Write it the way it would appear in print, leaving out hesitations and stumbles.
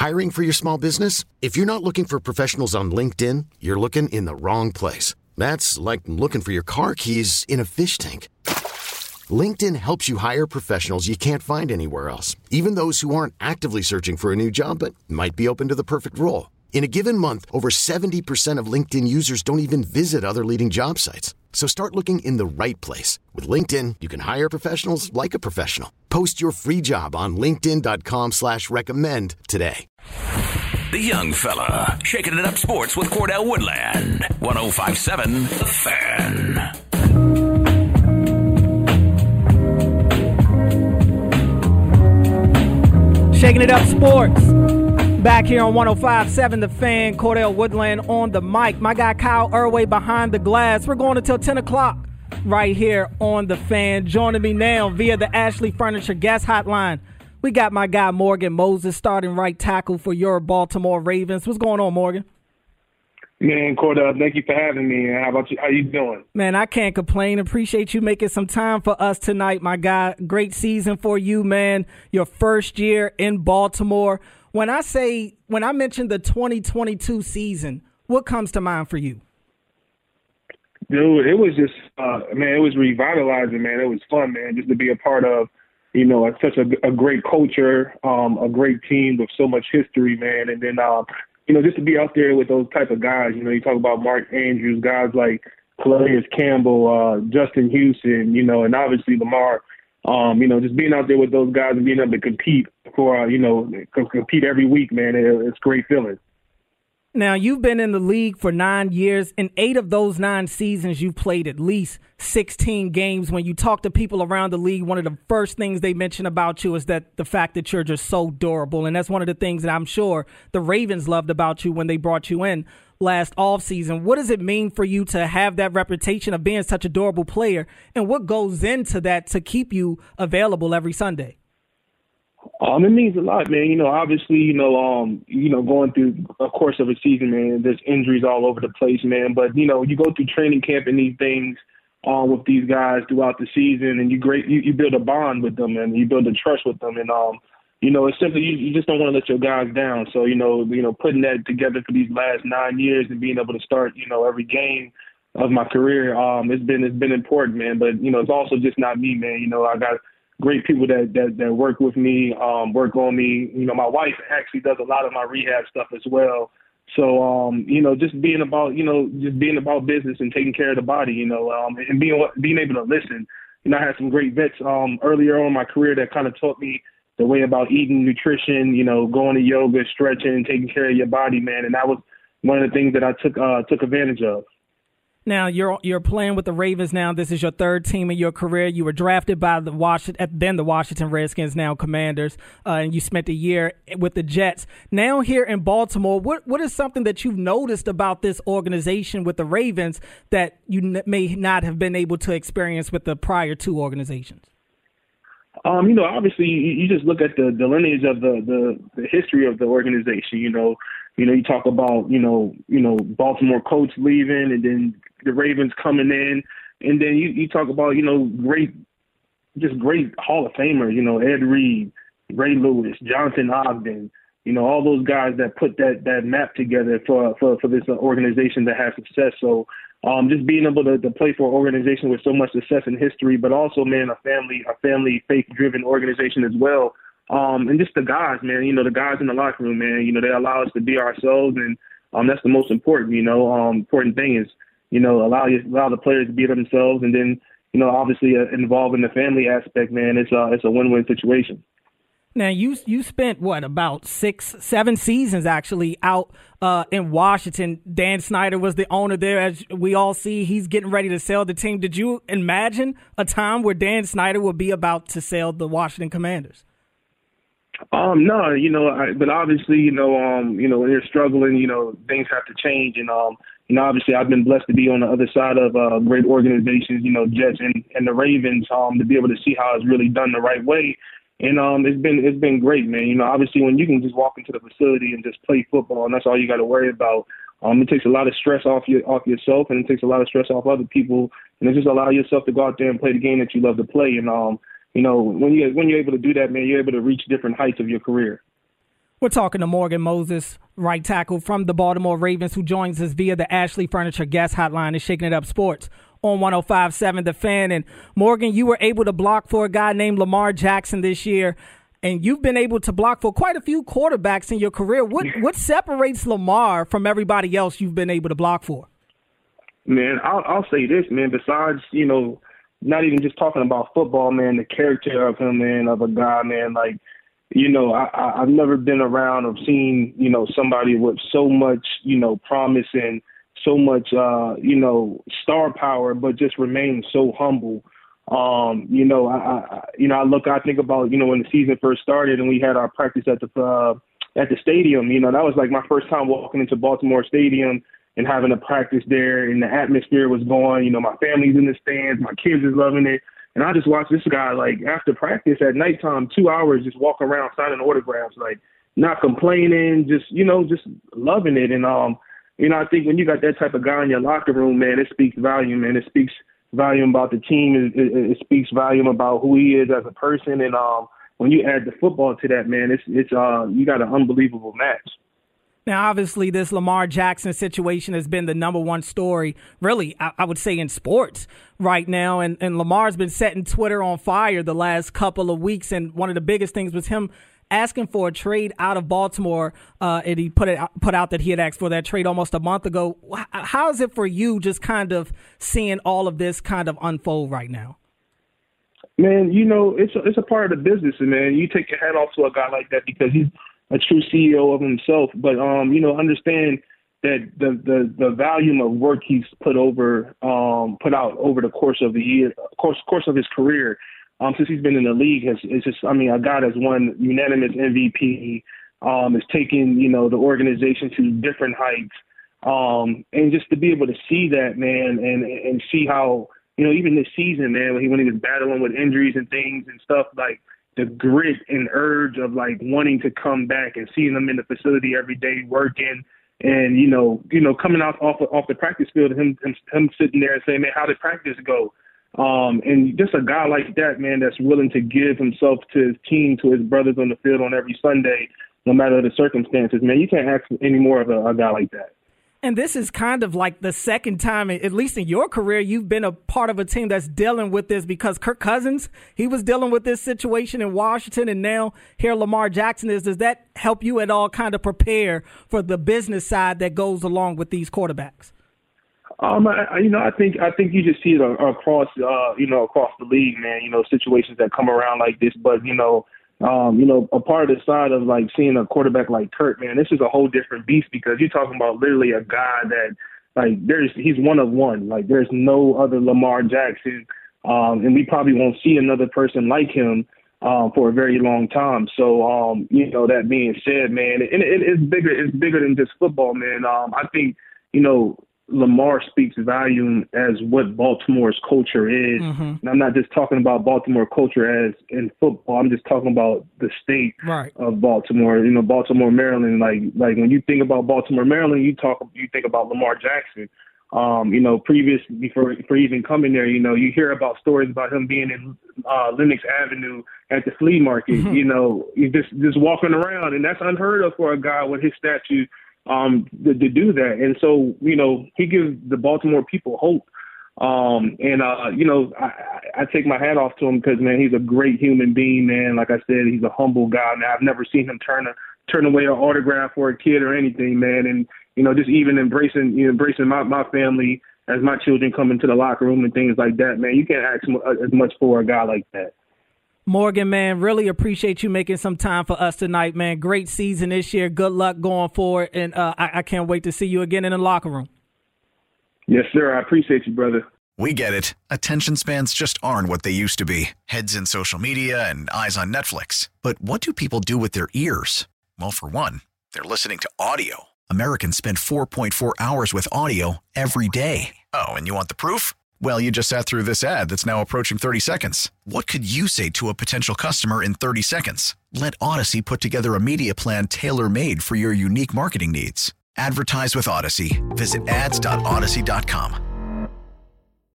Hiring for your small business? If you're not looking for professionals on LinkedIn, you're looking in the wrong place. That's like looking for your car keys in a fish tank. LinkedIn helps you hire professionals you can't find anywhere else, even those who aren't actively searching for a new job but might be open to the perfect role. In a given month, over 70% of LinkedIn users don't even visit other leading job sites. So start looking in the right place. With LinkedIn, you can hire professionals like a professional. Post your free job on linkedin.com/recommend today. The Young Fella, shaking it up sports with Cordell Woodland. 105.7 The Fan. Shaking it up sports. Back here on 105.7 The Fan, Cordell Woodland on the mic. My guy Kyle Irway behind the glass. We're going until 10 o'clock right here on The Fan. Joining me now via the Ashley Furniture Guest Hotline, we got my guy Morgan Moses, starting right tackle for your Baltimore Ravens. What's going on, Morgan? Man, Cordell, thank you for having me. How about you? How you doing? Man, I can't complain. Appreciate you making some time for us tonight, my guy. Great season for you, man. Your first year in Baltimore. When I mention the 2022 season, what comes to mind for you? Dude, it was just, it was revitalizing, man. It was fun, man, just to be a part of, such a great culture, a great team with so much history, man. And then, just to be out there with those type of guys, you talk about Mark Andrews, guys like Calais Campbell, Justin Houston, and obviously Lamar. Just being out there with those guys and being able to compete compete every week, man, it's a great feeling. Now, you've been in the league for 9 years. In 8 of those 9 seasons, you've played at least 16 games. When you talk to people around the league, one of the first things they mention about you is that the fact that you're just so durable. And that's one of the things that I'm sure the Ravens loved about you when they brought you in last offseason. What does it mean for you to have that reputation of being such a durable player? And what goes into that to keep you available every Sunday? It means a lot, man. Obviously, going through a course of a season, man, there's injuries all over the place, man. But, you go through training camp and these things with these guys throughout the season, and you build a bond with them, and you build a trust with them. And, it's simply you just don't want to let your guys down. So, putting that together for these last 9 years and being able to start, every game of my career, it's been important, man. But, it's also just not me, man. I got great people that work with me, work on me. My wife actually does a lot of my rehab stuff as well. So, just being about business and taking care of the body, and being able to listen. I had some great vets earlier on in my career that kind of taught me the way about eating, nutrition, going to yoga, stretching, taking care of your body, man. And that was one of the things that I took advantage of. Now, you're playing with the Ravens now. This is your 3rd team in your career. You were drafted by the Washington Redskins, now Commanders, and you spent a year with the Jets. Now here in Baltimore, what is something that you've noticed about this organization with the Ravens that you may not have been able to experience with the prior 2 organizations? Obviously, you just look at the lineage of the history of the organization. You talk about Baltimore coach leaving, and then the Ravens coming in, and then you talk about great Hall of Famers. Ed Reed, Ray Lewis, Jonathan Ogden. All those guys that put that map together for this organization to have success. So. Just being able to play for an organization with so much success in history, but also, man, a family faith-driven organization as well. And just the guys, man, the guys in the locker room, man, they allow us to be ourselves, and that's the most important, important thing is, allow the players to be themselves, and then, obviously involving the family aspect, man, it's a win-win situation. Now, you spent, about 6-7 seasons actually out in Washington. Dan Snyder was the owner there. As we all see, he's getting ready to sell the team. Did you imagine a time where Dan Snyder would be about to sell the Washington Commanders? No, but obviously, when you're struggling, things have to change. And, obviously I've been blessed to be on the other side of great organizations, Jets and the Ravens, to be able to see how it's really done the right way. And it's been great, man. Obviously when you can just walk into the facility and just play football, and that's all you got to worry about. It takes a lot of stress off yourself, and it takes a lot of stress off other people, and it just allow yourself to go out there and play the game that you love to play. And when you're able to do that, man, you're able to reach different heights of your career. We're talking to Morgan Moses, right tackle from the Baltimore Ravens, who joins us via the Ashley Furniture Guest Hotline and Shaking It Up Sports on 105.7 The Fan. And Morgan, you were able to block for a guy named Lamar Jackson this year, and you've been able to block for quite a few quarterbacks in your career. What separates Lamar from everybody else you've been able to block for? Man, I'll say this, man. Besides, not even just talking about football, man, the character of him, man, of a guy, man, like, I've never been around or seen, somebody with so much, promise and so much, star power, but just remain so humble. I think about, when the season first started and we had our practice at the stadium, that was like my first time walking into Baltimore Stadium and having a practice there, and the atmosphere was going, my family's in the stands, my kids is loving it. And I just watched this guy, like, after practice at nighttime, 2 hours, just walk around signing autographs, like, not complaining, just loving it. And, I think when you got that type of guy in your locker room, man, it speaks volume, man. It speaks volume about the team. It speaks volume about who he is as a person. And when you add the football to that, man, it's you got an unbelievable match. Now, obviously, this Lamar Jackson situation has been the number one story, really, I would say, in sports right now. And Lamar's been setting Twitter on fire the last couple of weeks. And one of the biggest things was him asking for a trade out of Baltimore. And he put out that he had asked for that trade almost a month ago. How is it for you just kind of seeing all of this kind of unfold right now? Man, it's a part of the business, and, man, you take your hat off to a guy like that because he's a true CEO of himself, but understand that the volume of work he's put out over the course of the year, course of his career, since he's been in the league, is just, a guy that's won unanimous MVP, is taking the organization to different heights, and just to be able to see that, man, and see how even this season, man, when he was battling with injuries and things and stuff, like, the grit and urge of, like, wanting to come back and seeing them in the facility every day working and, coming off the practice field, him sitting there and saying, man, how did practice go? And just a guy like that, man, that's willing to give himself to his team, to his brothers on the field on every Sunday, no matter the circumstances, man, you can't ask any more of a guy like that. And this is kind of like the second time, at least in your career, you've been a part of a team that's dealing with this, because Kirk Cousins, he was dealing with this situation in Washington, and now here Lamar Jackson is. Does that help you at all kind of prepare for the business side that goes along with these quarterbacks? I think you just see it across the league, man, situations that come around like this, but, a part of the side of, like, seeing a quarterback like Kirk, man, this is a whole different beast, because you're talking about literally a guy that, like, he's one of one. Like, there's no other Lamar Jackson, and we probably won't see another person like him for a very long time. So, that being said, man, and it's bigger than just football, man. I think, Lamar speaks volume as what Baltimore's culture is. Mm-hmm. And I'm not just talking about Baltimore culture as in football. I'm just talking about the state of Baltimore. Baltimore, Maryland. Like when you think about Baltimore, Maryland, you think about Lamar Jackson. Before even coming there, you hear about stories about him being in Lenox Avenue at the flea market. Mm-hmm. Just walking around, and that's unheard of for a guy with his stature. To do that. And so, he gives the Baltimore people hope. I take my hat off to him because, man, he's a great human being, man. Like I said, he's a humble guy. Now, I've never seen him turn away an autograph for a kid or anything, man. And, just even embracing my family as my children come into the locker room and things like that, man. You can't ask as much for a guy like that. Morgan, man, really appreciate you making some time for us tonight, man. Great season this year. Good luck going forward, and I can't wait to see you again in the locker room. Yes, sir. I appreciate you, brother. We get it. Attention spans just aren't what they used to be. Heads in social media and eyes on Netflix. But what do people do with their ears? Well, for one, they're listening to audio. Americans spend 4.4 hours with audio every day. Oh, and you want the proof? Well, you just sat through this ad that's now approaching 30 seconds. What could you say to a potential customer in 30 seconds? Let Odyssey put together a media plan tailor-made for your unique marketing needs. Advertise with Odyssey. Visit ads.odyssey.com.